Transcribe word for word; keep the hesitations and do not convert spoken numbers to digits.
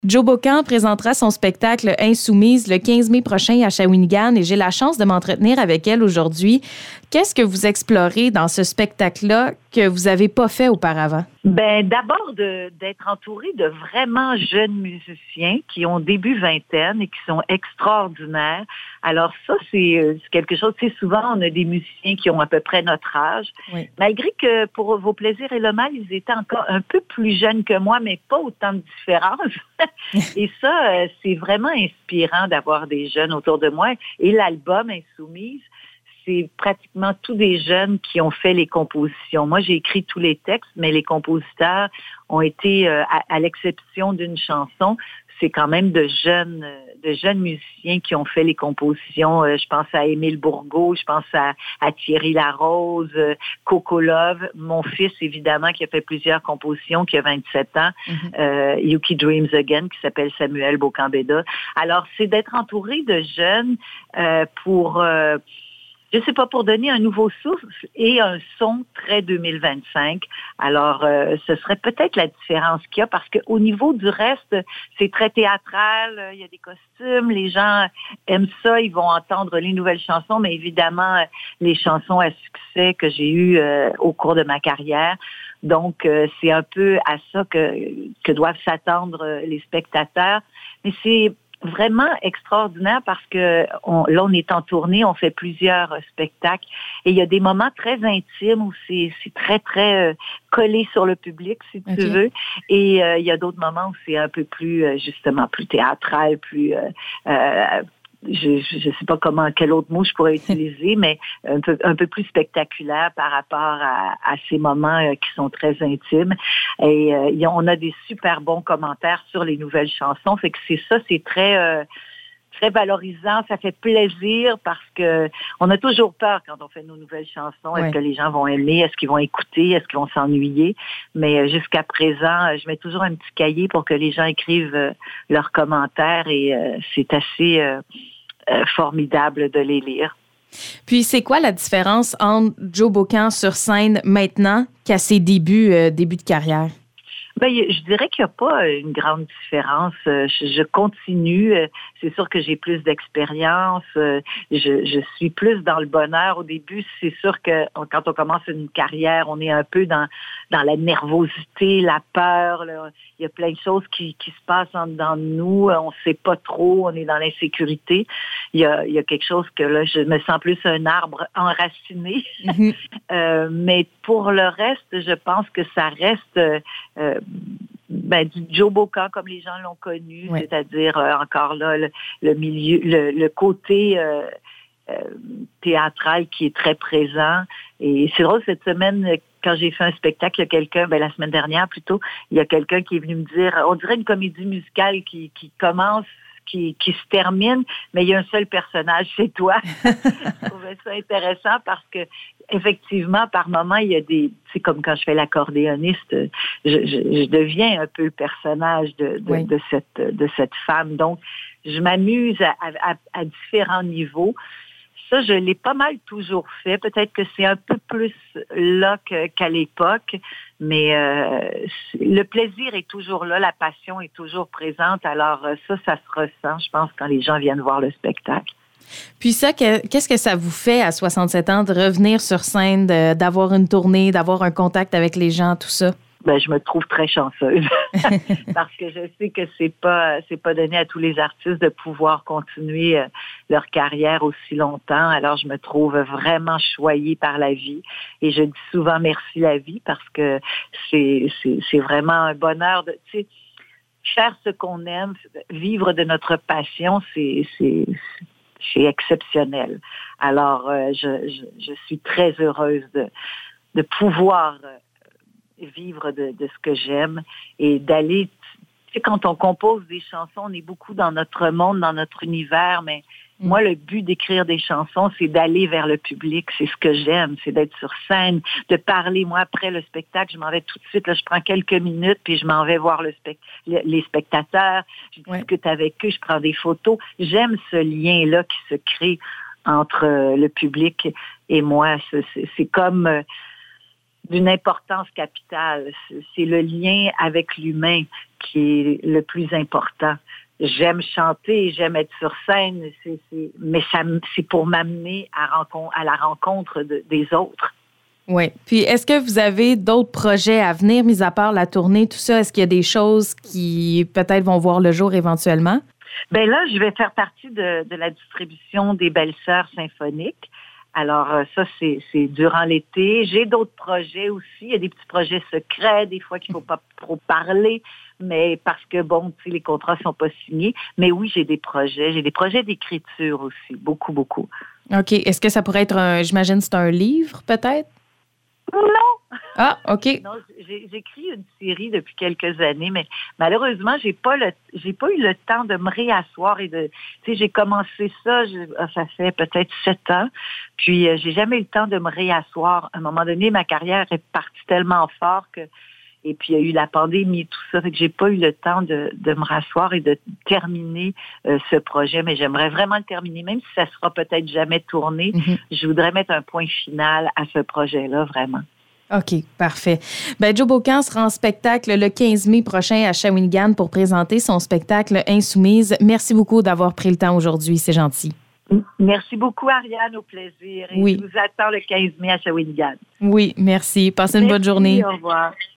Joe Bocan présentera son spectacle Insoumise le quinze mai prochain à Shawinigan et j'ai la chance de m'entretenir avec elle aujourd'hui. Qu'est-ce que vous explorez dans ce spectacle-là que vous n'avez pas fait auparavant? Ben, d'abord, de, d'être entouré de vraiment jeunes musiciens qui ont début vingtaine et qui sont extraordinaires. Alors ça, c'est, c'est quelque chose, tu sais, souvent, on a des musiciens qui ont à peu près notre âge. Oui. Malgré que pour Vos plaisirs et le mal, ils étaient encore un peu plus jeunes que moi, mais pas autant de différence. Et ça, c'est vraiment inspirant d'avoir des jeunes autour de moi. Et l'album Insoumise, c'est pratiquement tous des jeunes qui ont fait les compositions. Moi, j'ai écrit tous les textes, mais les compositeurs ont été, euh, à, à l'exception d'une chanson, c'est quand même de jeunes, de jeunes musiciens qui ont fait les compositions. Euh, je pense à Émile Bourgault, je pense à, à Thierry Larose, euh, Coco Love, mon fils, évidemment, qui a fait plusieurs compositions, qui a vingt-sept ans, mm-hmm. euh, Yuki Dreams Again, qui s'appelle Samuel Bocambeda. Alors, c'est d'être entouré de jeunes euh, pour... Euh, je sais pas, pour donner un nouveau souffle et un son très deux mille vingt-cinq. Alors, euh, ce serait peut-être la différence qu'il y a parce qu'au niveau du reste, c'est très théâtral, il y a des costumes, les gens aiment ça, ils vont entendre les nouvelles chansons, mais évidemment, les chansons à succès que j'ai eues euh, au cours de ma carrière. Donc, euh, c'est un peu à ça que, que doivent s'attendre les spectateurs. Mais c'est vraiment extraordinaire parce que on, là, on est en tournée, on fait plusieurs euh, spectacles et il y a des moments très intimes où c'est, c'est très, très euh, collé sur le public, si tu okay. veux. Et euh, il y a d'autres moments où c'est un peu plus, euh, justement, plus théâtral, plus... Euh, euh, je ne sais pas comment, quel autre mot je pourrais utiliser, mais un peu, un peu plus spectaculaire par rapport à, à ces moments euh, qui sont très intimes. Et euh, y a, on a des super bons commentaires sur les nouvelles chansons. Fait que c'est ça, c'est très... Euh, très valorisant, ça fait plaisir parce que on a toujours peur quand on fait nos nouvelles chansons. Est-ce ouais. que les gens vont aimer? Est-ce qu'ils vont écouter? Est-ce qu'ils vont s'ennuyer? Mais jusqu'à présent, je mets toujours un petit cahier pour que les gens écrivent leurs commentaires et euh, c'est assez euh, euh, formidable de les lire. Puis, c'est quoi la différence entre Joe Bocan sur scène maintenant qu'à ses débuts, euh, débuts de carrière? Ben, je dirais qu'il n'y a pas une grande différence. Je, je continue. C'est sûr que j'ai plus d'expérience. Je, je suis plus dans le bonheur. Au début, c'est sûr que quand on commence une carrière, on est un peu dans, dans la nervosité, la peur. Là. Il y a plein de choses qui, qui se passent en dedans de nous. On ne sait pas trop. On est dans l'insécurité. Il y a, il y a quelque chose que là, je me sens plus un arbre enraciné. Mm-hmm. euh, mais pour le reste, je pense que ça reste... Euh, Ben, du Joe Bocan comme les gens l'ont connu, oui. c'est-à-dire euh, encore là le, le milieu, le, le côté euh, euh, théâtral qui est très présent. Et c'est drôle, cette semaine, quand j'ai fait un spectacle, il y a quelqu'un, ben la semaine dernière plutôt, il y a quelqu'un qui est venu me dire, on dirait une comédie musicale qui, qui commence, qui, qui se termine, mais il y a un seul personnage, c'est toi. Je trouvais ça intéressant parce que effectivement, par moments, il y a des... C'est comme quand je fais l'accordéoniste, je, je, je deviens un peu le personnage de, de, oui. de, cette, de cette femme. Donc, je m'amuse à, à, à différents niveaux. Ça, je l'ai pas mal toujours fait. Peut-être que c'est un peu plus là que, qu'à l'époque, mais euh, le plaisir est toujours là, la passion est toujours présente. Alors ça, ça se ressent, je pense, quand les gens viennent voir le spectacle. Puis ça, que, qu'est-ce que ça vous fait à soixante-sept ans de revenir sur scène, de, d'avoir une tournée, d'avoir un contact avec les gens, tout ça? Ben, je me trouve très chanceuse parce que je sais que c'est pas c'est pas donné à tous les artistes de pouvoir continuer euh, leur carrière aussi longtemps. Alors je me trouve vraiment choyée par la vie et je dis souvent merci la vie parce que c'est c'est c'est vraiment un bonheur de tu sais faire ce qu'on aime, vivre de notre passion, c'est c'est c'est exceptionnel. Alors euh, je, je je suis très heureuse de de pouvoir euh, vivre de, de ce que j'aime et d'aller, tu sais, quand on compose des chansons, on est beaucoup dans notre monde, dans notre univers, mais mmh. moi, le but d'écrire des chansons, c'est d'aller vers le public, c'est ce que j'aime, c'est d'être sur scène, de parler. Moi, après le spectacle, je m'en vais tout de suite, là, je prends quelques minutes, puis je m'en vais voir le spect- les spectateurs, je discute ouais. avec eux, je prends des photos. J'aime ce lien-là qui se crée entre euh, le public et moi. C'est, c'est, c'est comme... Euh, d'une importance capitale. C'est le lien avec l'humain. qui est le plus important. J'aime chanter, j'aime être sur scène, c'est, c'est, mais ça, c'est pour m'amener à, rencontre, à la rencontre de, des autres. Oui. Puis, est-ce que vous avez d'autres projets à venir, mis à part la tournée, tout ça? Est-ce qu'il y a des choses qui, peut-être, vont voir le jour éventuellement? Bien là, je vais faire partie de, de la distribution des Belles-Sœurs symphoniques. Alors, ça, c'est, c'est durant l'été. J'ai d'autres projets aussi. Il y a des petits projets secrets, des fois qu'il ne faut pas trop parler, mais parce que, bon, tu sais, les contrats ne sont pas signés. Mais oui, j'ai des projets. J'ai des projets d'écriture aussi. Beaucoup, beaucoup. OK. Est-ce que ça pourrait être un, j'imagine, c'est un livre, peut-être? Non! Ah, OK. Non, j'ai, j'écris une série depuis quelques années, mais malheureusement, j'ai pas le, j'ai pas eu le temps de me réasseoir et de, tu sais, j'ai commencé ça, je, ça fait peut-être sept ans, puis euh, j'ai jamais eu le temps de me réasseoir. À un moment donné, ma carrière est partie tellement fort que, et puis il y a eu la pandémie et tout ça, fait que j'ai pas eu le temps de, de me rasseoir et de terminer euh, ce projet, mais j'aimerais vraiment le terminer, même si ça sera peut-être jamais tourné. Mm-hmm. Je voudrais mettre un point final à ce projet-là, vraiment. OK, parfait. Ben, Joe Beaucamp sera en spectacle le quinze mai prochain à Shawinigan pour présenter son spectacle Insoumise. Merci beaucoup d'avoir pris le temps aujourd'hui, c'est gentil. Merci beaucoup, Ariane, au plaisir. Et oui. Je vous attends le quinze mai à Shawinigan. Oui, merci. Passez une merci, bonne journée. Au revoir.